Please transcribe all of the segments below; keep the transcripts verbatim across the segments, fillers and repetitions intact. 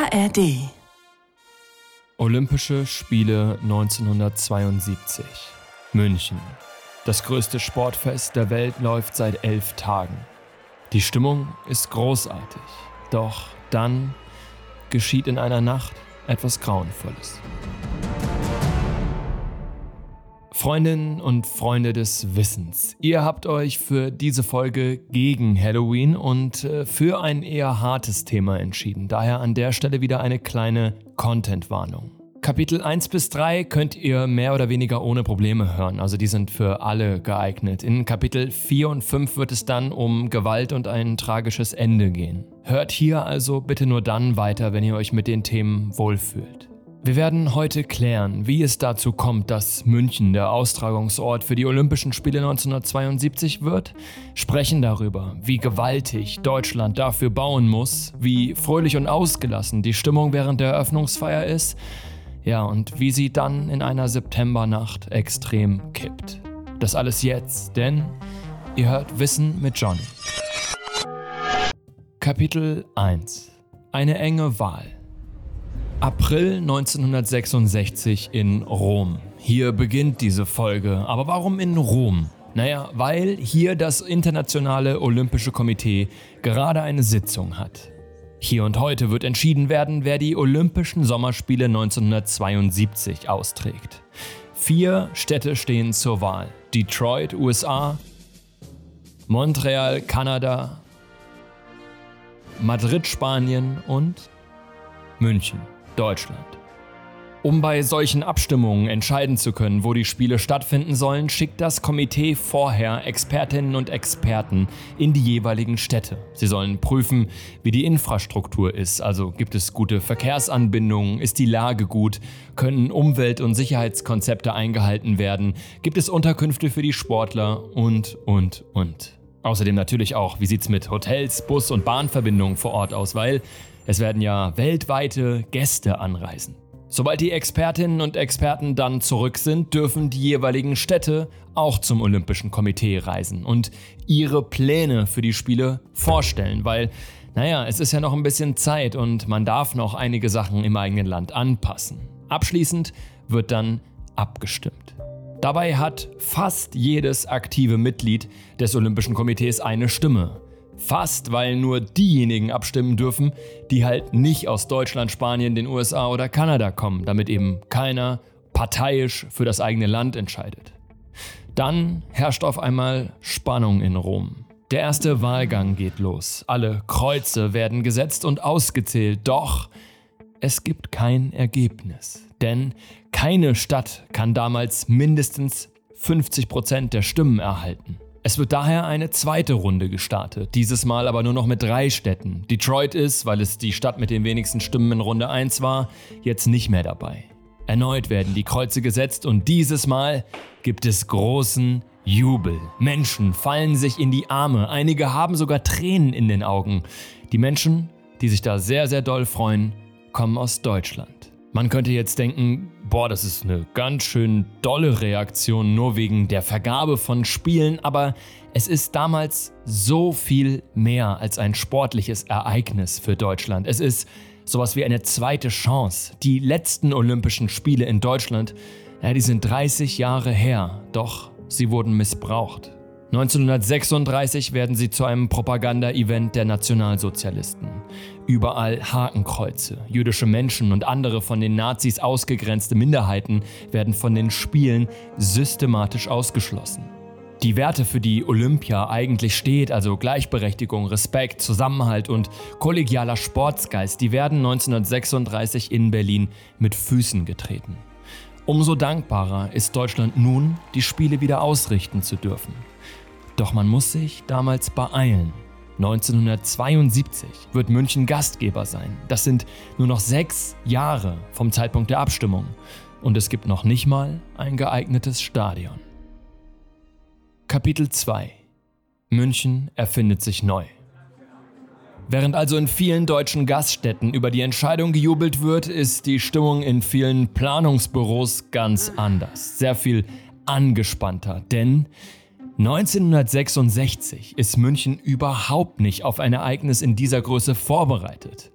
A R D. Olympische Spiele neunzehnhundertzweiundsiebzig. München. Das größte Sportfest der Welt läuft seit elf Tagen. Die Stimmung ist großartig. Doch dann geschieht in einer Nacht etwas Grauenvolles. Freundinnen und Freunde des Wissens, ihr habt euch für diese Folge gegen Halloween und für ein eher hartes Thema entschieden. Daher an der Stelle wieder eine kleine Content-Warnung. Kapitel eins bis drei könnt ihr mehr oder weniger ohne Probleme hören, also die sind für alle geeignet. In Kapitel vier und fünf wird es dann um Gewalt und ein tragisches Ende gehen. Hört hier also bitte nur dann weiter, wenn ihr euch mit den Themen wohlfühlt. Wir werden heute klären, wie es dazu kommt, dass München der Austragungsort für die Olympischen Spiele neunzehnhundertzweiundsiebzig wird, sprechen darüber, wie gewaltig Deutschland dafür bauen muss, wie fröhlich und ausgelassen die Stimmung während der Eröffnungsfeier ist, ja, und wie sie dann in einer Septembernacht extrem kippt. Das alles jetzt, denn ihr hört Wissen mit Johnny. Kapitel eins. Eine enge Wahl. April neunzehnhundertsechsundsechzig in Rom. Hier beginnt diese Folge. Aber warum in Rom? Naja, weil hier das Internationale Olympische Komitee gerade eine Sitzung hat. Hier und heute wird entschieden werden, wer die Olympischen Sommerspiele neunzehnhundertzweiundsiebzig austrägt. Vier Städte stehen zur Wahl. Detroit, U S A, Montreal, Kanada, Madrid, Spanien und München, Deutschland. Um bei solchen Abstimmungen entscheiden zu können, wo die Spiele stattfinden sollen, schickt das Komitee vorher Expertinnen und Experten in die jeweiligen Städte. Sie sollen prüfen, wie die Infrastruktur ist, also gibt es gute Verkehrsanbindungen, ist die Lage gut, können Umwelt- und Sicherheitskonzepte eingehalten werden, gibt es Unterkünfte für die Sportler und, und, und. Außerdem natürlich auch, wie sieht's mit Hotels, Bus- und Bahnverbindungen vor Ort aus, weil es werden ja weltweite Gäste anreisen. Sobald die Expertinnen und Experten dann zurück sind, dürfen die jeweiligen Städte auch zum Olympischen Komitee reisen und ihre Pläne für die Spiele vorstellen, weil, naja, es ist ja noch ein bisschen Zeit und man darf noch einige Sachen im eigenen Land anpassen. Abschließend wird dann abgestimmt. Dabei hat fast jedes aktive Mitglied des Olympischen Komitees eine Stimme. Fast, weil nur diejenigen abstimmen dürfen, die halt nicht aus Deutschland, Spanien, den U S A oder Kanada kommen, damit eben keiner parteiisch für das eigene Land entscheidet. Dann herrscht auf einmal Spannung in Rom. Der erste Wahlgang geht los. Alle Kreuze werden gesetzt und ausgezählt, doch es gibt kein Ergebnis. Denn keine Stadt kann damals mindestens fünfzig Prozent der Stimmen erhalten. Es wird daher eine zweite Runde gestartet, dieses Mal aber nur noch mit drei Städten. Detroit ist, weil es die Stadt mit den wenigsten Stimmen in Runde eins war, jetzt nicht mehr dabei. Erneut werden die Kreuze gesetzt und dieses Mal gibt es großen Jubel. Menschen fallen sich in die Arme, einige haben sogar Tränen in den Augen. Die Menschen, die sich da sehr, sehr doll freuen, kommen aus Deutschland. Man könnte jetzt denken, boah, das ist eine ganz schön dolle Reaktion nur wegen der Vergabe von Spielen, aber es ist damals so viel mehr als ein sportliches Ereignis für Deutschland. Es ist sowas wie eine zweite Chance. Die letzten Olympischen Spiele in Deutschland, ja, die sind dreißig Jahre her, doch sie wurden missbraucht. neunzehnhundertsechsunddreißig werden sie zu einem Propaganda-Event der Nationalsozialisten. Überall Hakenkreuze, jüdische Menschen und andere von den Nazis ausgegrenzte Minderheiten werden von den Spielen systematisch ausgeschlossen. Die Werte, für die Olympia eigentlich steht, also Gleichberechtigung, Respekt, Zusammenhalt und kollegialer Sportsgeist, die werden neunzehnhundertsechsunddreißig in Berlin mit Füßen getreten. Umso dankbarer ist Deutschland nun, die Spiele wieder ausrichten zu dürfen. Doch man muss sich damals beeilen. neunzehnhundertzweiundsiebzig wird München Gastgeber sein. Das sind nur noch sechs Jahre vom Zeitpunkt der Abstimmung. Und es gibt noch nicht mal ein geeignetes Stadion. Kapitel zwei. München erfindet sich neu. Während also in vielen deutschen Gaststätten über die Entscheidung gejubelt wird, ist die Stimmung in vielen Planungsbüros ganz anders. Sehr viel angespannter, denn neunzehnhundertsechsundsechzig ist München überhaupt nicht auf ein Ereignis in dieser Größe vorbereitet.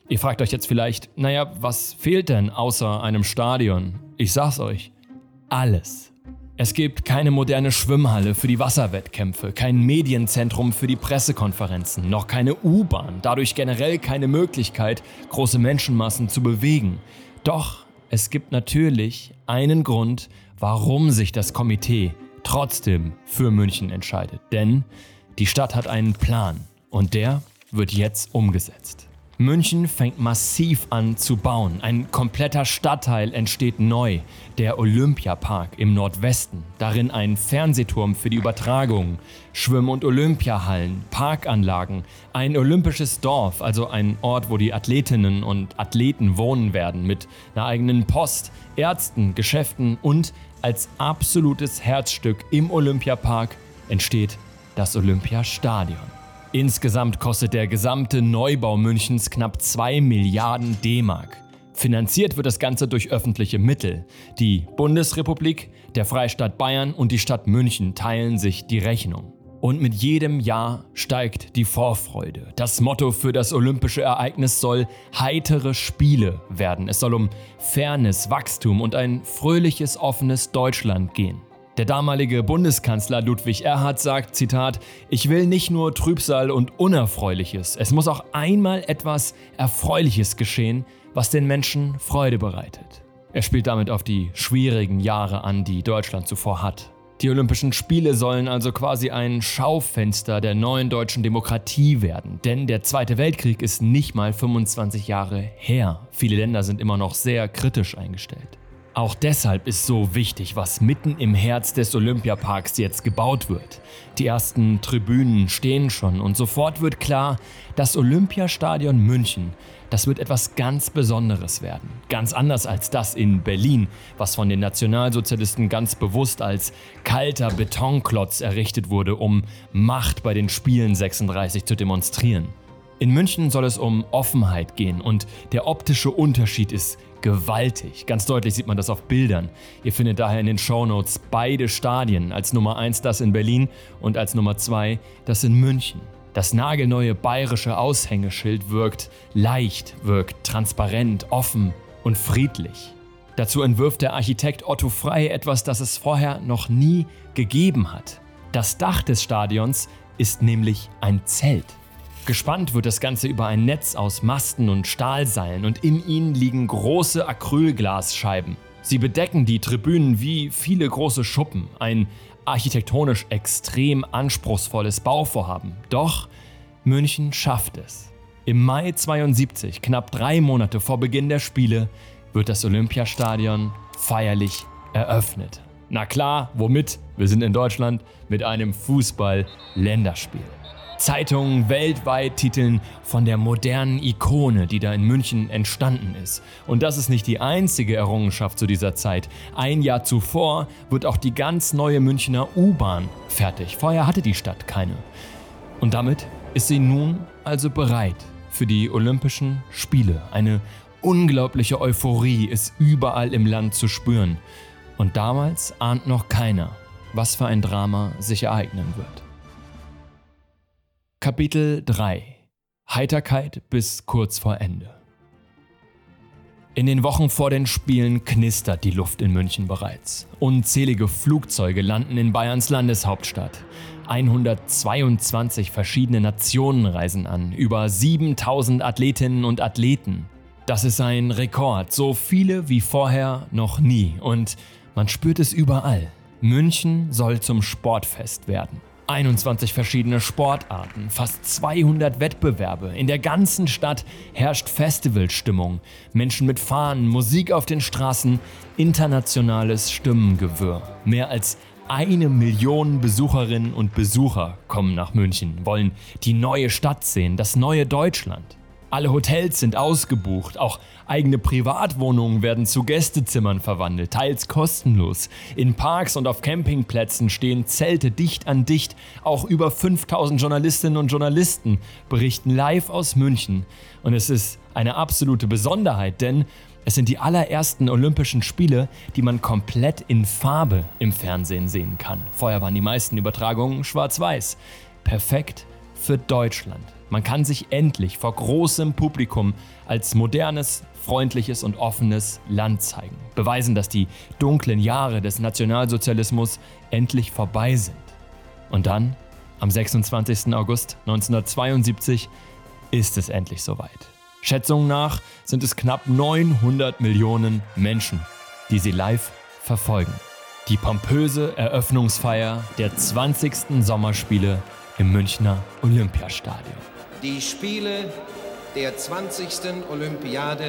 Ihr fragt euch jetzt vielleicht, naja, was fehlt denn außer einem Stadion? Ich sag's euch, alles. Es gibt keine moderne Schwimmhalle für die Wasserwettkämpfe, kein Medienzentrum für die Pressekonferenzen, noch keine U-Bahn, dadurch generell keine Möglichkeit, große Menschenmassen zu bewegen. Doch es gibt natürlich einen Grund, warum sich das Komitee trotzdem für München entscheidet. Denn die Stadt hat einen Plan und der wird jetzt umgesetzt. München fängt massiv an zu bauen. Ein kompletter Stadtteil entsteht neu. Der Olympiapark im Nordwesten. Darin ein Fernsehturm für die Übertragung, Schwimm- und Olympiahallen, Parkanlagen, ein olympisches Dorf, also ein Ort, wo die Athletinnen und Athleten wohnen werden, mit einer eigenen Post, Ärzten, Geschäften und als absolutes Herzstück im Olympiapark entsteht das Olympiastadion. Insgesamt kostet der gesamte Neubau Münchens knapp zwei Milliarden D-Mark. Finanziert wird das Ganze durch öffentliche Mittel. Die Bundesrepublik, der Freistaat Bayern und die Stadt München teilen sich die Rechnung. Und mit jedem Jahr steigt die Vorfreude. Das Motto für das olympische Ereignis soll heitere Spiele werden. Es soll um Fairness, Wachstum und ein fröhliches, offenes Deutschland gehen. Der damalige Bundeskanzler Ludwig Erhard sagt, Zitat, ich will nicht nur Trübsal und Unerfreuliches, es muss auch einmal etwas Erfreuliches geschehen, was den Menschen Freude bereitet. Er spielt damit auf die schwierigen Jahre an, die Deutschland zuvor hat. Die Olympischen Spiele sollen also quasi ein Schaufenster der neuen deutschen Demokratie werden, denn der Zweite Weltkrieg ist nicht mal fünfundzwanzig Jahre her. Viele Länder sind immer noch sehr kritisch eingestellt. Auch deshalb ist so wichtig, was mitten im Herz des Olympiaparks jetzt gebaut wird. Die ersten Tribünen stehen schon und sofort wird klar, das Olympiastadion München, das wird etwas ganz Besonderes werden. Ganz anders als das in Berlin, was von den Nationalsozialisten ganz bewusst als kalter Betonklotz errichtet wurde, um Macht bei den Spielen sechsunddreißig zu demonstrieren. In München soll es um Offenheit gehen und der optische Unterschied ist gewaltig. Ganz deutlich sieht man das auf Bildern. Ihr findet daher in den Shownotes beide Stadien, als Nummer eins das in Berlin und als Nummer zwei das in München. Das nagelneue bayerische Aushängeschild wirkt leicht, wirkt transparent, offen und friedlich. Dazu entwirft der Architekt Otto Frey etwas, das es vorher noch nie gegeben hat. Das Dach des Stadions ist nämlich ein Zelt. Gespannt wird das Ganze über ein Netz aus Masten und Stahlseilen und in ihnen liegen große Acrylglasscheiben. Sie bedecken die Tribünen wie viele große Schuppen, ein architektonisch extrem anspruchsvolles Bauvorhaben. Doch München schafft es. Im Mai zweiundsiebzig, knapp drei Monate vor Beginn der Spiele, wird das Olympiastadion feierlich eröffnet. Na klar, womit? Wir sind in Deutschland mit einem Fußball-Länderspiel. Zeitungen weltweit titeln von der modernen Ikone, die da in München entstanden ist. Und das ist nicht die einzige Errungenschaft zu dieser Zeit. Ein Jahr zuvor wird auch die ganz neue Münchner U-Bahn fertig. Vorher hatte die Stadt keine. Und damit ist sie nun also bereit für die Olympischen Spiele. Eine unglaubliche Euphorie ist überall im Land zu spüren. Und damals ahnt noch keiner, was für ein Drama sich ereignen wird. Kapitel drei. Heiterkeit bis kurz vor Ende. In den Wochen vor den Spielen knistert die Luft in München bereits. Unzählige Flugzeuge landen in Bayerns Landeshauptstadt. hundertzweiundzwanzig verschiedene Nationen reisen an, über siebentausend Athletinnen und Athleten. Das ist ein Rekord, so viele wie vorher noch nie. Und man spürt es überall. München soll zum Sportfest werden. einundzwanzig verschiedene Sportarten, fast zweihundert Wettbewerbe. In der ganzen Stadt herrscht Festivalstimmung. Menschen mit Fahnen, Musik auf den Straßen, internationales Stimmengewirr. Mehr als eine Million Besucherinnen und Besucher kommen nach München, wollen die neue Stadt sehen, das neue Deutschland. Alle Hotels sind ausgebucht, auch eigene Privatwohnungen werden zu Gästezimmern verwandelt, teils kostenlos. In Parks und auf Campingplätzen stehen Zelte dicht an dicht. Auch über fünftausend Journalistinnen und Journalisten berichten live aus München. Und es ist eine absolute Besonderheit, denn es sind die allerersten Olympischen Spiele, die man komplett in Farbe im Fernsehen sehen kann. Vorher waren die meisten Übertragungen schwarz-weiß. Perfekt für Deutschland. Man kann sich endlich vor großem Publikum als modernes, freundliches und offenes Land zeigen. Beweisen, dass die dunklen Jahre des Nationalsozialismus endlich vorbei sind. Und dann, am sechsundzwanzigsten August neunzehnhundertzweiundsiebzig, ist es endlich soweit. Schätzungen nach sind es knapp neunhundert Millionen Menschen, die sie live verfolgen. Die pompöse Eröffnungsfeier der zwanzigsten Sommerspiele im Münchner Olympiastadion. Die Spiele der zwanzigsten Olympiade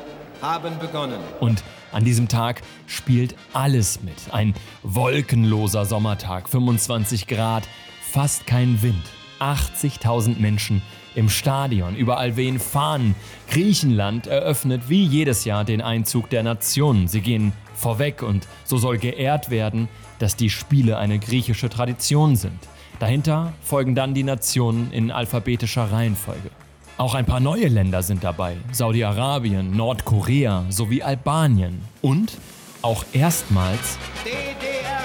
haben begonnen. Und an diesem Tag spielt alles mit. Ein wolkenloser Sommertag, fünfundzwanzig Grad, fast kein Wind. achtzigtausend Menschen im Stadion, überall wehen Fahnen. Griechenland eröffnet wie jedes Jahr den Einzug der Nationen. Sie gehen vorweg und so soll geehrt werden, dass die Spiele eine griechische Tradition sind. Dahinter folgen dann die Nationen in alphabetischer Reihenfolge. Auch ein paar neue Länder sind dabei: Saudi-Arabien, Nordkorea sowie Albanien und auch erstmals D D R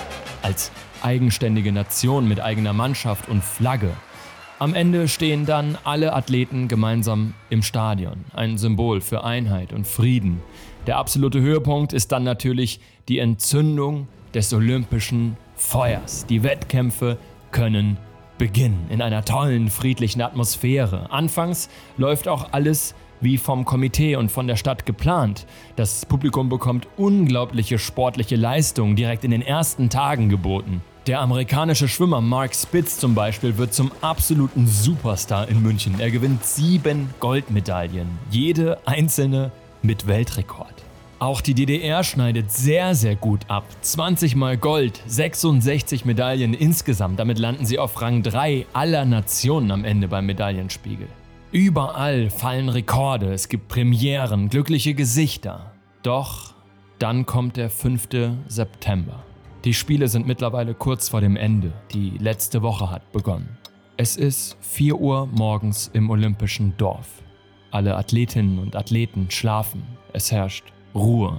als eigenständige Nation mit eigener Mannschaft und Flagge. Am Ende stehen dann alle Athleten gemeinsam im Stadion, ein Symbol für Einheit und Frieden. Der absolute Höhepunkt ist dann natürlich die Entzündung des olympischen Feuers. Die Wettkämpfe können beginnen in einer tollen, friedlichen Atmosphäre. Anfangs läuft auch alles wie vom Komitee und von der Stadt geplant. Das Publikum bekommt unglaubliche sportliche Leistungen direkt in den ersten Tagen geboten. Der amerikanische Schwimmer Mark Spitz zum Beispiel wird zum absoluten Superstar in München. Er gewinnt sieben Goldmedaillen, jede einzelne mit Weltrekord. Auch die D D R schneidet sehr, sehr gut ab. zwanzig mal Gold, sechsundsechzig Medaillen insgesamt. Damit landen sie auf Rang drei aller Nationen am Ende beim Medaillenspiegel. Überall fallen Rekorde, es gibt Premieren, glückliche Gesichter. Doch dann kommt der fünfte September. Die Spiele sind mittlerweile kurz vor dem Ende. Die letzte Woche hat begonnen. Es ist vier Uhr morgens im Olympischen Dorf. Alle Athletinnen und Athleten schlafen. Es herrscht Ruhe.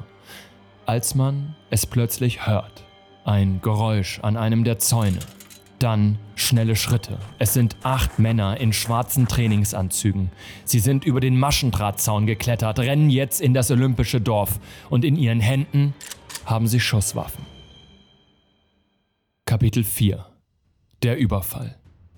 Als man es plötzlich hört. Ein Geräusch an einem der Zäune. Dann schnelle Schritte. Es sind acht Männer in schwarzen Trainingsanzügen. Sie sind über den Maschendrahtzaun geklettert, rennen jetzt in das Olympische Dorf und in ihren Händen haben sie Schusswaffen. Kapitel vier. Der Überfall.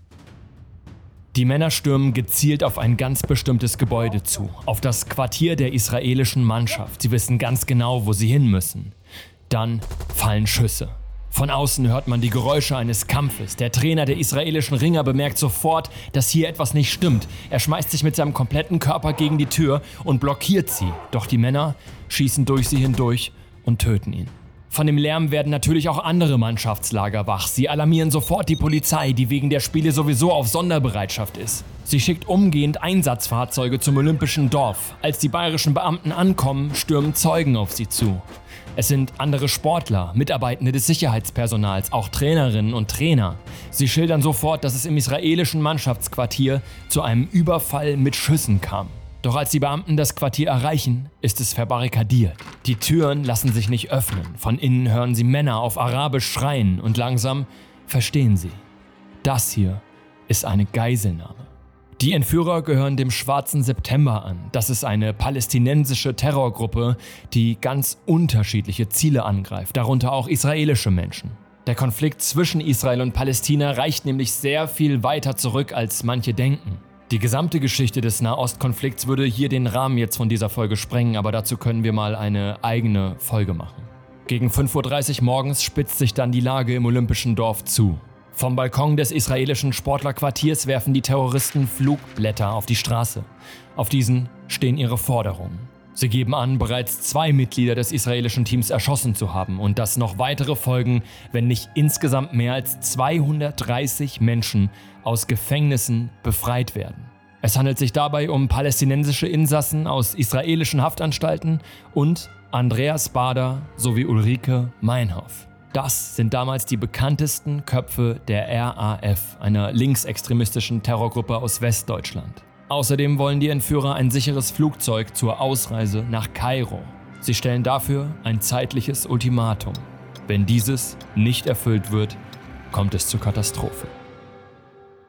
Die Männer stürmen gezielt auf ein ganz bestimmtes Gebäude zu, auf das Quartier der israelischen Mannschaft. Sie wissen ganz genau, wo sie hin müssen. Dann fallen Schüsse. Von außen hört man die Geräusche eines Kampfes. Der Trainer der israelischen Ringer bemerkt sofort, dass hier etwas nicht stimmt. Er schmeißt sich mit seinem kompletten Körper gegen die Tür und blockiert sie. Doch die Männer schießen durch sie hindurch und töten ihn. Von dem Lärm werden natürlich auch andere Mannschaftslager wach. Sie alarmieren sofort die Polizei, die wegen der Spiele sowieso auf Sonderbereitschaft ist. Sie schickt umgehend Einsatzfahrzeuge zum Olympischen Dorf. Als die bayerischen Beamten ankommen, stürmen Zeugen auf sie zu. Es sind andere Sportler, Mitarbeitende des Sicherheitspersonals, auch Trainerinnen und Trainer. Sie schildern sofort, dass es im israelischen Mannschaftsquartier zu einem Überfall mit Schüssen kam. Doch als die Beamten das Quartier erreichen, ist es verbarrikadiert. Die Türen lassen sich nicht öffnen. Von innen hören sie Männer auf Arabisch schreien und langsam verstehen sie. Das hier ist eine Geiselnahme. Die Entführer gehören dem Schwarzen September an. Das ist eine palästinensische Terrorgruppe, die ganz unterschiedliche Ziele angreift, darunter auch israelische Menschen. Der Konflikt zwischen Israel und Palästina reicht nämlich sehr viel weiter zurück, als manche denken. Die gesamte Geschichte des Nahostkonflikts würde hier den Rahmen jetzt von dieser Folge sprengen, aber dazu können wir mal eine eigene Folge machen. Gegen fünf Uhr dreißig morgens spitzt sich dann die Lage im Olympischen Dorf zu. Vom Balkon des israelischen Sportlerquartiers werfen die Terroristen Flugblätter auf die Straße. Auf diesen stehen ihre Forderungen. Sie geben an, bereits zwei Mitglieder des israelischen Teams erschossen zu haben und dass noch weitere folgen, wenn nicht insgesamt mehr als zweihundertdreißig Menschen aus Gefängnissen befreit werden. Es handelt sich dabei um palästinensische Insassen aus israelischen Haftanstalten und Andreas Baader sowie Ulrike Meinhof. Das sind damals die bekanntesten Köpfe der R A F, einer linksextremistischen Terrorgruppe aus Westdeutschland. Außerdem wollen die Entführer ein sicheres Flugzeug zur Ausreise nach Kairo. Sie stellen dafür ein zeitliches Ultimatum. Wenn dieses nicht erfüllt wird, kommt es zur Katastrophe.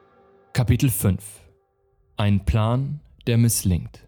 Kapitel fünf. Ein Plan, der misslingt.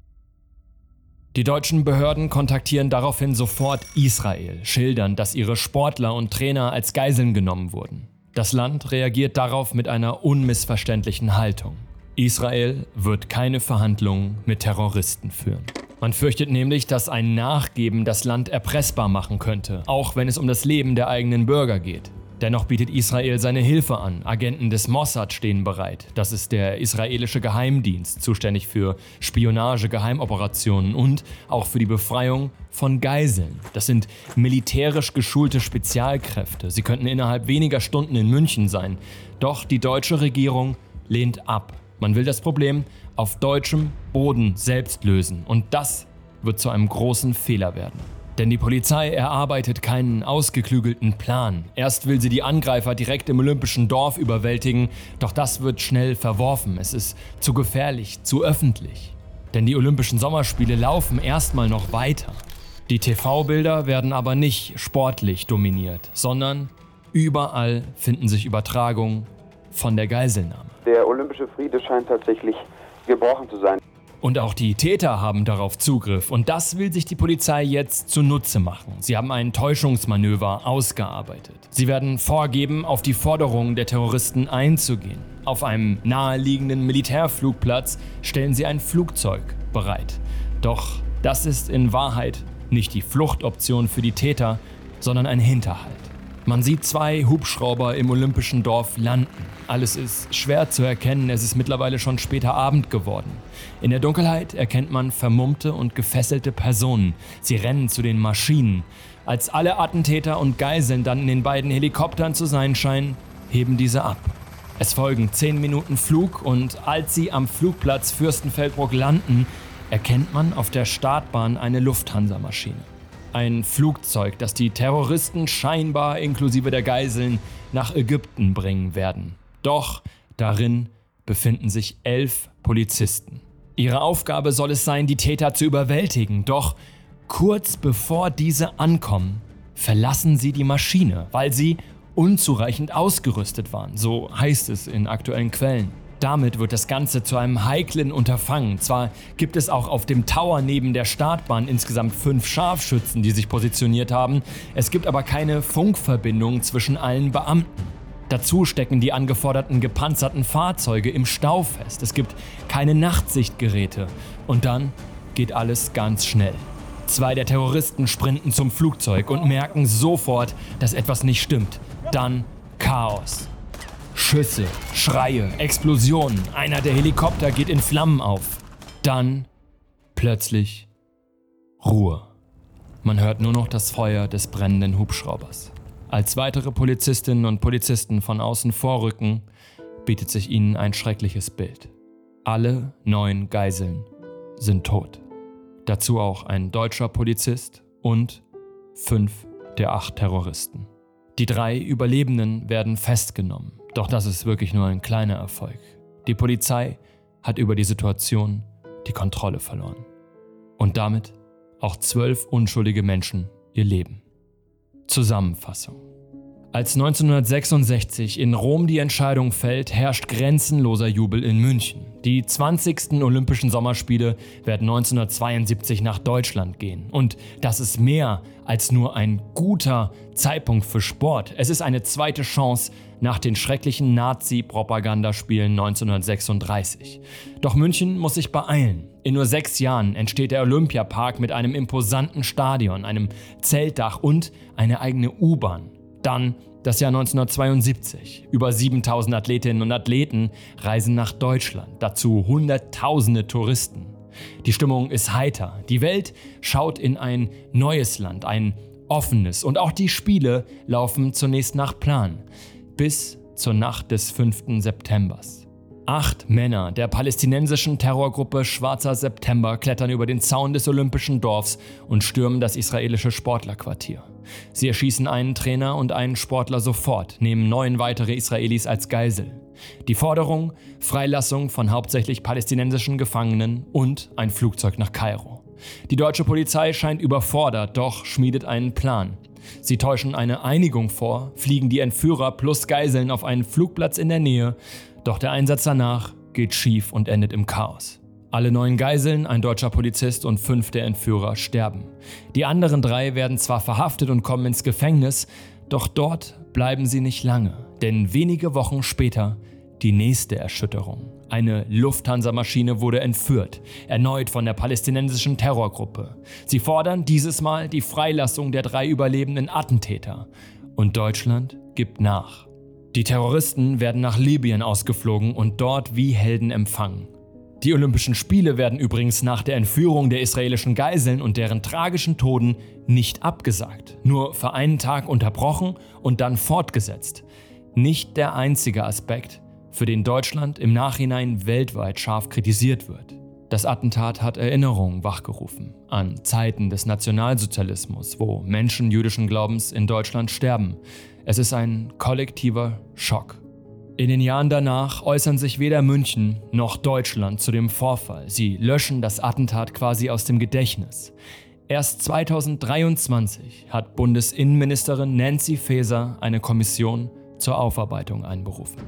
Die deutschen Behörden kontaktieren daraufhin sofort Israel, schildern, dass ihre Sportler und Trainer als Geiseln genommen wurden. Das Land reagiert darauf mit einer unmissverständlichen Haltung. Israel wird keine Verhandlungen mit Terroristen führen. Man fürchtet nämlich, dass ein Nachgeben das Land erpressbar machen könnte, auch wenn es um das Leben der eigenen Bürger geht. Dennoch bietet Israel seine Hilfe an. Agenten des Mossad stehen bereit. Das ist der israelische Geheimdienst, zuständig für Spionage, Geheimoperationen und auch für die Befreiung von Geiseln. Das sind militärisch geschulte Spezialkräfte. Sie könnten innerhalb weniger Stunden in München sein. Doch die deutsche Regierung lehnt ab. Man will das Problem auf deutschem Boden selbst lösen. Und das wird zu einem großen Fehler werden. Denn die Polizei erarbeitet keinen ausgeklügelten Plan. Erst will sie die Angreifer direkt im Olympischen Dorf überwältigen, doch das wird schnell verworfen. Es ist zu gefährlich, zu öffentlich. Denn die Olympischen Sommerspiele laufen erstmal noch weiter. Die T V-Bilder werden aber nicht sportlich dominiert, sondern überall finden sich Übertragungen von der Geiselnahme. Der olympische Friede scheint tatsächlich gebrochen zu sein. Und auch die Täter haben darauf Zugriff und das will sich die Polizei jetzt zunutze machen. Sie haben ein Täuschungsmanöver ausgearbeitet. Sie werden vorgeben, auf die Forderungen der Terroristen einzugehen. Auf einem naheliegenden Militärflugplatz stellen sie ein Flugzeug bereit. Doch das ist in Wahrheit nicht die Fluchtoption für die Täter, sondern ein Hinterhalt. Man sieht zwei Hubschrauber im Olympischen Dorf landen. Alles ist schwer zu erkennen, es ist mittlerweile schon später Abend geworden. In der Dunkelheit erkennt man vermummte und gefesselte Personen. Sie rennen zu den Maschinen. Als alle Attentäter und Geiseln dann in den beiden Helikoptern zu sein scheinen, heben diese ab. Es folgen zehn Minuten Flug und als sie am Flugplatz Fürstenfeldbruck landen, erkennt man auf der Startbahn eine Lufthansa-Maschine. Ein Flugzeug, das die Terroristen scheinbar inklusive der Geiseln nach Ägypten bringen werden. Doch darin befinden sich elf Polizisten. Ihre Aufgabe soll es sein, die Täter zu überwältigen. Doch kurz bevor diese ankommen, verlassen sie die Maschine, weil sie unzureichend ausgerüstet waren. So heißt es in aktuellen Quellen. Damit wird das Ganze zu einem heiklen Unterfangen. Zwar gibt es auch auf dem Tower neben der Startbahn insgesamt fünf Scharfschützen, die sich positioniert haben. Es gibt aber keine Funkverbindung zwischen allen Beamten. Dazu stecken die angeforderten gepanzerten Fahrzeuge im Stau fest. Es gibt keine Nachtsichtgeräte. Und dann geht alles ganz schnell. Zwei der Terroristen sprinten zum Flugzeug und merken sofort, dass etwas nicht stimmt. Dann Chaos. Schüsse, Schreie, Explosionen. Einer der Helikopter geht in Flammen auf. Dann plötzlich Ruhe. Man hört nur noch das Feuer des brennenden Hubschraubers. Als weitere Polizistinnen und Polizisten von außen vorrücken, bietet sich ihnen ein schreckliches Bild. Alle neun Geiseln sind tot. Dazu auch ein deutscher Polizist und fünf der acht Terroristen. Die drei Überlebenden werden festgenommen. Doch das ist wirklich nur ein kleiner Erfolg. Die Polizei hat über die Situation die Kontrolle verloren. Und damit auch zwölf unschuldige Menschen ihr Leben. Zusammenfassung. Als neunzehnhundertsechsundsechzig in Rom die Entscheidung fällt, herrscht grenzenloser Jubel in München. Die zwanzigsten Olympischen Sommerspiele werden neunzehnhundertzweiundsiebzig nach Deutschland gehen. Und das ist mehr als nur ein guter Zeitpunkt für Sport. Es ist eine zweite Chance nach den schrecklichen Nazi-Propagandaspielen neunzehnhundertsechsunddreißig. Doch München muss sich beeilen. In nur sechs Jahren entsteht der Olympiapark mit einem imposanten Stadion, einem Zeltdach und eine eigene U-Bahn. Dann das Jahr neunzehnhundertzweiundsiebzig. Über siebentausend Athletinnen und Athleten reisen nach Deutschland, dazu Hunderttausende Touristen. Die Stimmung ist heiter. Die Welt schaut in ein neues Land, ein offenes. Und auch die Spiele laufen zunächst nach Plan. Bis zur Nacht des fünften September. Acht Männer der palästinensischen Terrorgruppe Schwarzer September klettern über den Zaun des Olympischen Dorfs und stürmen das israelische Sportlerquartier. Sie erschießen einen Trainer und einen Sportler sofort, nehmen neun weitere Israelis als Geisel. Die Forderung: Freilassung von hauptsächlich palästinensischen Gefangenen und ein Flugzeug nach Kairo. Die deutsche Polizei scheint überfordert, doch schmiedet einen Plan. Sie täuschen eine Einigung vor, fliegen die Entführer plus Geiseln auf einen Flugplatz in der Nähe. Doch der Einsatz danach geht schief und endet im Chaos. Alle neun Geiseln, ein deutscher Polizist und fünf der Entführer sterben. Die anderen drei werden zwar verhaftet und kommen ins Gefängnis, doch dort bleiben sie nicht lange, denn wenige Wochen später die nächste Erschütterung. Eine Lufthansa-Maschine wurde entführt, erneut von der palästinensischen Terrorgruppe. Sie fordern dieses Mal die Freilassung der drei überlebenden Attentäter. Und Deutschland gibt nach. Die Terroristen werden nach Libyen ausgeflogen und dort wie Helden empfangen. Die Olympischen Spiele werden übrigens nach der Entführung der israelischen Geiseln und deren tragischen Toden nicht abgesagt, nur für einen Tag unterbrochen und dann fortgesetzt. Nicht der einzige Aspekt, für den Deutschland im Nachhinein weltweit scharf kritisiert wird. Das Attentat hat Erinnerungen wachgerufen an Zeiten des Nationalsozialismus, wo Menschen jüdischen Glaubens in Deutschland sterben. Es ist ein kollektiver Schock. In den Jahren danach äußern sich weder München noch Deutschland zu dem Vorfall. Sie löschen das Attentat quasi aus dem Gedächtnis. Erst zweitausenddreiundzwanzig hat Bundesinnenministerin Nancy Faeser eine Kommission zur Aufarbeitung einberufen.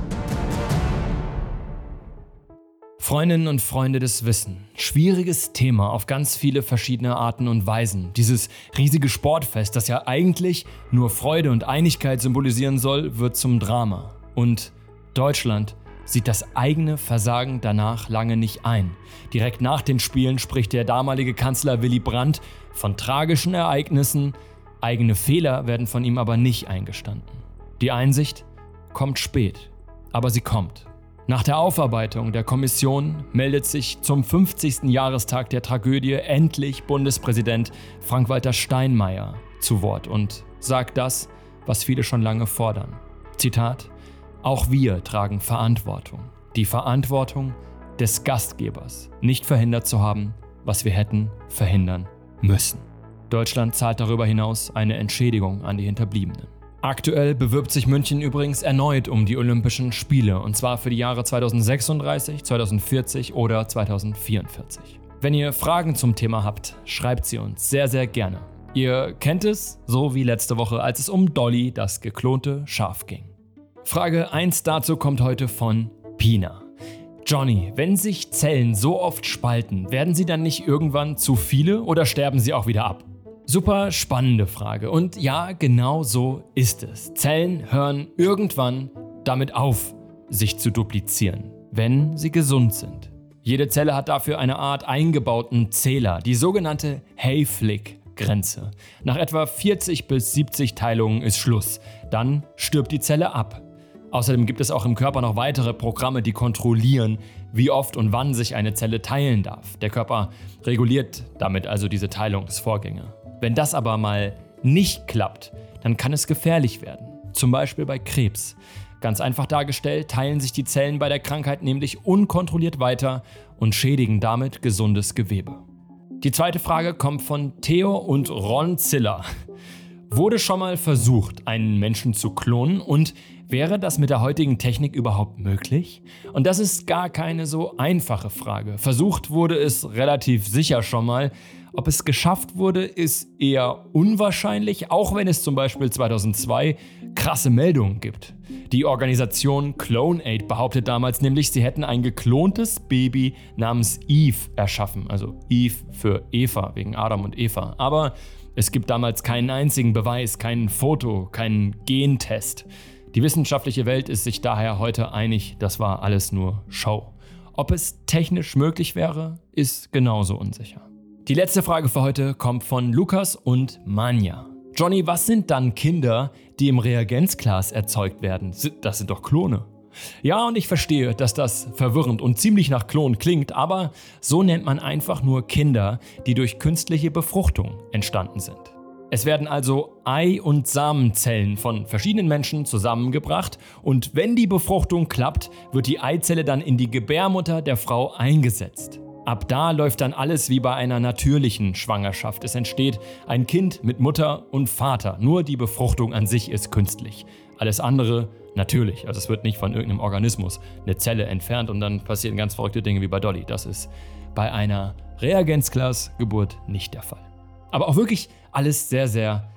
Freundinnen und Freunde des Wissens, schwieriges Thema auf ganz viele verschiedene Arten und Weisen. Dieses riesige Sportfest, das ja eigentlich nur Freude und Einigkeit symbolisieren soll, wird zum Drama. Und Deutschland sieht das eigene Versagen danach lange nicht ein. Direkt nach den Spielen spricht der damalige Kanzler Willy Brandt von tragischen Ereignissen, eigene Fehler werden von ihm aber nicht eingestanden. Die Einsicht kommt spät, aber sie kommt. Nach der Aufarbeitung der Kommission meldet sich zum fünfzigsten Jahrestag der Tragödie endlich Bundespräsident Frank-Walter Steinmeier zu Wort und sagt das, was viele schon lange fordern. Zitat: Auch wir tragen Verantwortung. Die Verantwortung des Gastgebers, nicht verhindert zu haben, was wir hätten verhindern müssen. Deutschland zahlt darüber hinaus eine Entschädigung an die Hinterbliebenen. Aktuell bewirbt sich München übrigens erneut um die Olympischen Spiele, und zwar für die Jahre zweitausendsechsunddreißig, zweitausendvierzig oder zweitausendvierundvierzig. Wenn ihr Fragen zum Thema habt, schreibt sie uns sehr, sehr gerne. Ihr kennt es, so wie letzte Woche, als es um Dolly, das geklonte Schaf, ging. Frage eins dazu kommt heute von Pina. Johnny, wenn sich Zellen so oft spalten, werden sie dann nicht irgendwann zu viele oder sterben sie auch wieder ab? Super spannende Frage. Und ja, genau so ist es. Zellen hören irgendwann damit auf, sich zu duplizieren, wenn sie gesund sind. Jede Zelle hat dafür eine Art eingebauten Zähler, die sogenannte Hayflick-Grenze. Nach etwa vierzig bis siebzig Teilungen ist Schluss. Dann stirbt die Zelle ab. Außerdem gibt es auch im Körper noch weitere Programme, die kontrollieren, wie oft und wann sich eine Zelle teilen darf. Der Körper reguliert damit also diese Teilungsvorgänge. Wenn das aber mal nicht klappt, dann kann es gefährlich werden. Zum Beispiel bei Krebs. Ganz einfach dargestellt, teilen sich die Zellen bei der Krankheit nämlich unkontrolliert weiter und schädigen damit gesundes Gewebe. Die zweite Frage kommt von Theo und Ron Ziller. Wurde schon mal versucht, einen Menschen zu klonen, und wäre das mit der heutigen Technik überhaupt möglich? Und das ist gar keine so einfache Frage. Versucht wurde es relativ sicher schon mal. Ob es geschafft wurde, ist eher unwahrscheinlich, auch wenn es zum Beispiel zweitausendzwei krasse Meldungen gibt. Die Organisation CloneAid behauptet damals nämlich, sie hätten ein geklontes Baby namens Eve erschaffen. Also Eve für Eva, wegen Adam und Eva. Aber es gibt damals keinen einzigen Beweis, kein Foto, keinen Gentest. Die wissenschaftliche Welt ist sich daher heute einig, das war alles nur Show. Ob es technisch möglich wäre, ist genauso unsicher. Die letzte Frage für heute kommt von Lukas und Manja. Johnny, was sind dann Kinder, die im Reagenzglas erzeugt werden? Das sind doch Klone. Ja, und ich verstehe, dass das verwirrend und ziemlich nach Klon klingt, aber so nennt man einfach nur Kinder, die durch künstliche Befruchtung entstanden sind. Es werden also Ei- und Samenzellen von verschiedenen Menschen zusammengebracht, und wenn die Befruchtung klappt, wird die Eizelle dann in die Gebärmutter der Frau eingesetzt. Ab da läuft dann alles wie bei einer natürlichen Schwangerschaft. Es entsteht ein Kind mit Mutter und Vater. Nur die Befruchtung an sich ist künstlich. Alles andere natürlich. Also es wird nicht von irgendeinem Organismus eine Zelle entfernt und dann passieren ganz verrückte Dinge wie bei Dolly. Das ist bei einer Reagenzglasgeburt nicht der Fall. Aber auch wirklich alles sehr, sehr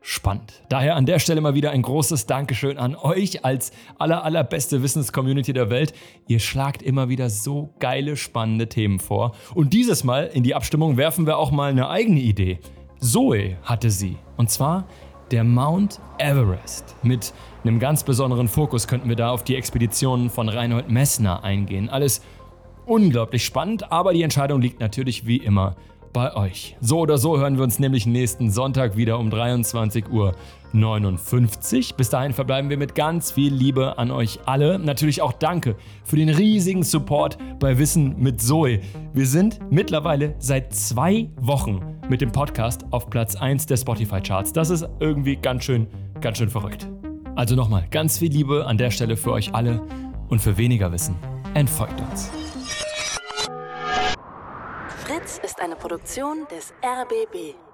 spannend. Daher an der Stelle mal wieder ein großes Dankeschön an euch als aller, allerbeste Wissenscommunity der Welt. Ihr schlagt immer wieder so geile, spannende Themen vor. Und dieses Mal in die Abstimmung werfen wir auch mal eine eigene Idee. Zoe hatte sie. Und zwar der Mount Everest. Mit einem ganz besonderen Fokus könnten wir da auf die Expeditionen von Reinhold Messner eingehen. Alles unglaublich spannend, aber die Entscheidung liegt natürlich wie immer bei euch. So oder so hören wir uns nämlich nächsten Sonntag wieder um dreiundzwanzig Uhr neunundfünfzig. Bis dahin verbleiben wir mit ganz viel Liebe an euch alle. Natürlich auch danke für den riesigen Support bei Wissen mit Zoe. Wir sind mittlerweile seit zwei Wochen mit dem Podcast auf Platz eins der Spotify-Charts. Das ist irgendwie ganz schön, ganz schön verrückt. Also nochmal, ganz viel Liebe an der Stelle für euch alle und für weniger Wissen entfolgt uns. Fritz ist eine Produktion des R B B.